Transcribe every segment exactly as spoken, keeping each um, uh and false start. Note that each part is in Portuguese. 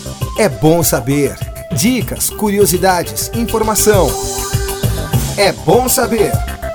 É bom saber. Dicas, curiosidades, informação. É bom saber.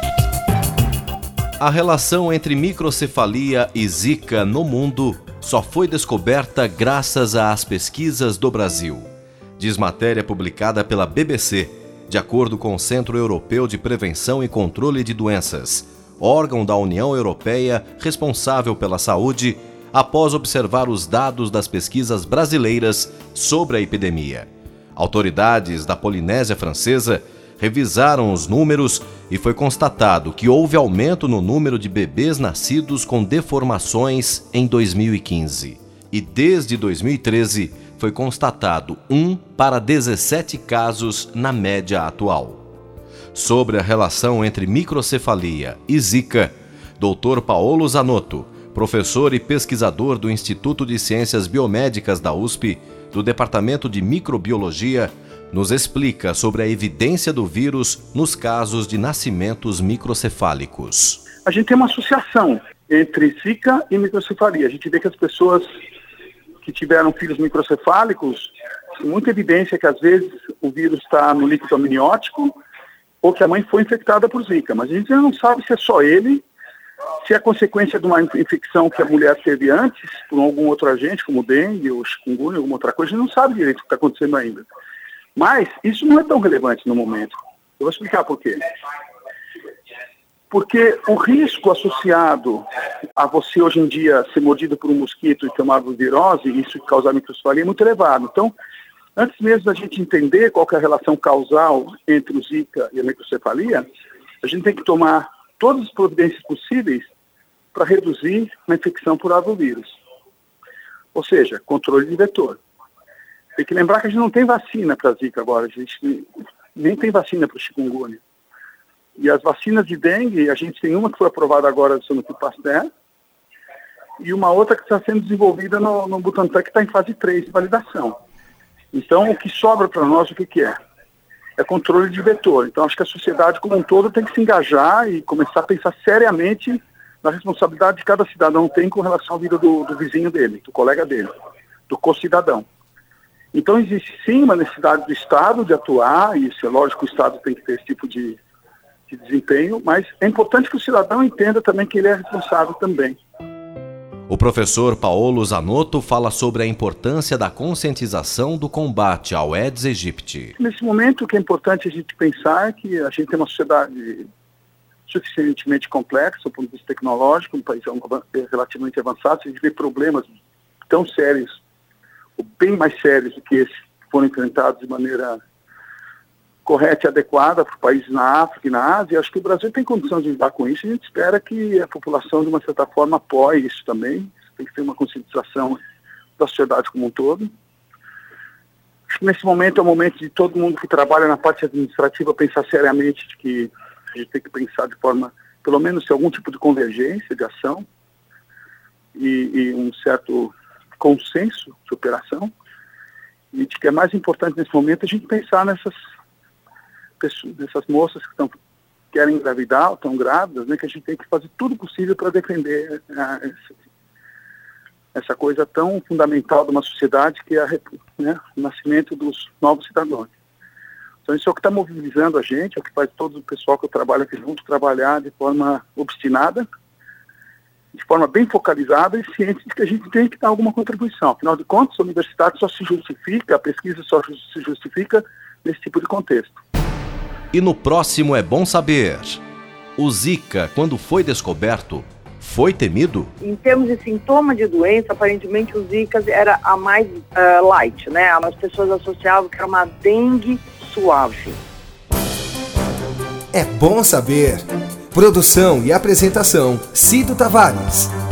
A relação entre microcefalia e Zika no mundo só foi descoberta graças às pesquisas do Brasil. Diz matéria publicada pela B B C, de acordo com o Centro Europeu de Prevenção e Controle de Doenças, órgão da União Europeia responsável pela saúde, após observar os dados das pesquisas brasileiras sobre a epidemia. Autoridades da Polinésia Francesa revisaram os números e foi constatado que houve aumento no número de bebês nascidos com deformações em dois mil e quinze. E desde dois mil e treze foi constatado um para dezessete casos na média atual. Sobre a relação entre microcefalia e Zika, doutor Paolo Zanotto, professor e pesquisador do Instituto de Ciências Biomédicas da U S P, do Departamento de Microbiologia, nos explica sobre a evidência do vírus nos casos de nascimentos microcefálicos. A gente tem uma associação entre Zika e microcefalia. A gente vê que as pessoas que tiveram filhos microcefálicos, tem muita evidência que às vezes o vírus está no líquido amniótico ou que a mãe foi infectada por Zika. Mas a gente ainda não sabe se é só ele, se é consequência de uma infecção que a mulher teve antes, por algum outro agente, como dengue ou chikungunya, alguma outra coisa, a gente não sabe direito o que está acontecendo ainda. Mas isso não é tão relevante no momento. Eu vou explicar por quê. Porque o risco associado a você hoje em dia ser mordido por um mosquito e ter uma virose, isso causar microcefalia, é muito elevado. Então, antes mesmo da gente entender qual que é a relação causal entre o Zika e a microcefalia, a gente tem que tomar todas as providências possíveis para reduzir a infecção por arvovírus. Ou seja, controle de vetor. Tem que lembrar que a gente não tem vacina para Zika agora, a gente nem tem vacina para o chikungunya. E as vacinas de dengue, a gente tem uma que foi aprovada agora do Sanofi Pasteur e uma outra que está sendo desenvolvida no, no Butantan, que está em fase três de validação. Então, o que sobra para nós, o que, que é? É controle de vetor. Então, acho que a sociedade como um todo tem que se engajar e começar a pensar seriamente na responsabilidade que cada cidadão tem com relação à vida do, do vizinho dele, do colega dele, do co-cidadão. Então, existe sim uma necessidade do Estado de atuar, e isso é lógico, o Estado tem que ter esse tipo de, de desempenho, mas é importante que o cidadão entenda também que ele é responsável também. O professor Paolo Zanotto fala sobre a importância da conscientização do combate ao Aedes aegypti. Nesse momento, o que é importante a gente pensar é que a gente tem uma sociedade suficientemente complexa, do ponto de vista tecnológico, um país relativamente avançado, a gente vê problemas tão sérios, ou bem mais sérios do que esses que foram enfrentados de maneira correta e adequada para países na África e na Ásia. Acho que o Brasil tem condição de lidar com isso e a gente espera que a população, de uma certa forma, apoie isso também. Tem que ter uma conscientização da sociedade como um todo. Acho que nesse momento é o momento de todo mundo que trabalha na parte administrativa pensar seriamente de que a gente tem que pensar de forma, pelo menos, ter algum tipo de convergência de ação e, e um certo consenso de operação, e de que é mais importante nesse momento a gente pensar nessas pessoas, nessas moças que estão, querem engravidar ou estão grávidas, né, que a gente tem que fazer tudo possível para defender a, essa, essa coisa tão fundamental de uma sociedade que é a, né, o nascimento dos novos cidadãos. Então isso é o que está mobilizando a gente, é o que faz todo o pessoal que eu trabalho aqui junto trabalhar de forma obstinada, de forma bem focalizada e ciente de que a gente tem que dar alguma contribuição. Afinal de contas, a universidade só se justifica, a pesquisa só se justifica nesse tipo de contexto. E no próximo É Bom Saber, o Zika, quando foi descoberto, foi temido? Em termos de sintoma de doença, aparentemente o Zika era a mais uh, light, né? As pessoas associavam que era uma dengue suave. É Bom Saber. Produção e apresentação, Cido Tavares.